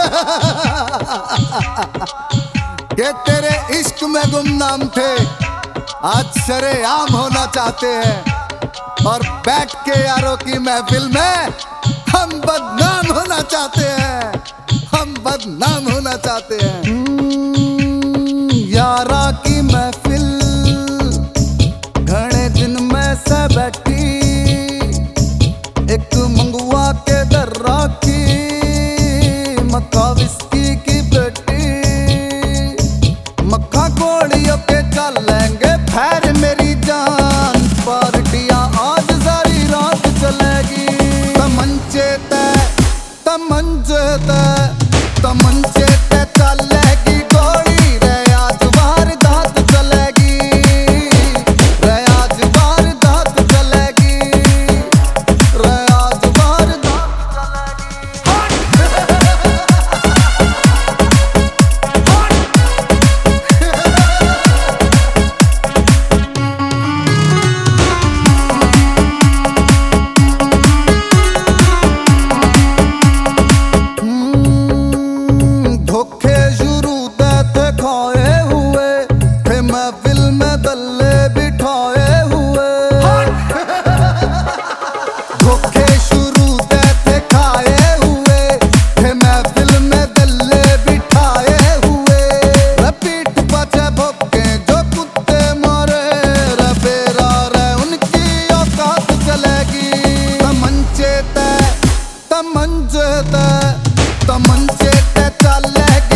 कि तेरे इश्क में गुमनाम थे, आज सरेआम होना चाहते हैं। और बैठ के यारों की महफिल में हम बदनाम होना चाहते हैं, हम बदनाम होना चाहते हैं। यारा की महफिल घने दिन में से बैठी, एक मंगवा के दर्रा की मक्का विस्की की बेटी। मक्खा कोड़ियों के चलेंगे फैर मेरी जान, पार्टियां आज सारी रात चलेगी। तमंचे तय तमंचे तय तमंचे तय चलेगी गोली रे, आज वारदात चलेगी रे, आज वारदात चलेगी रे, आज वारदात धोखे शुरू थे खाए हुए, थे महफिल में दल्ले बिठाए हुए। धोखे शुरू थे खाए हुए, थे महफिल में दल्ले बिठाए हुए। पीठ पचे भोके जो कुत्ते मारे, बेरा रे उनकी औकात चलेगी। तमंचे तय तमंचे तय तमंचे तय चलेगी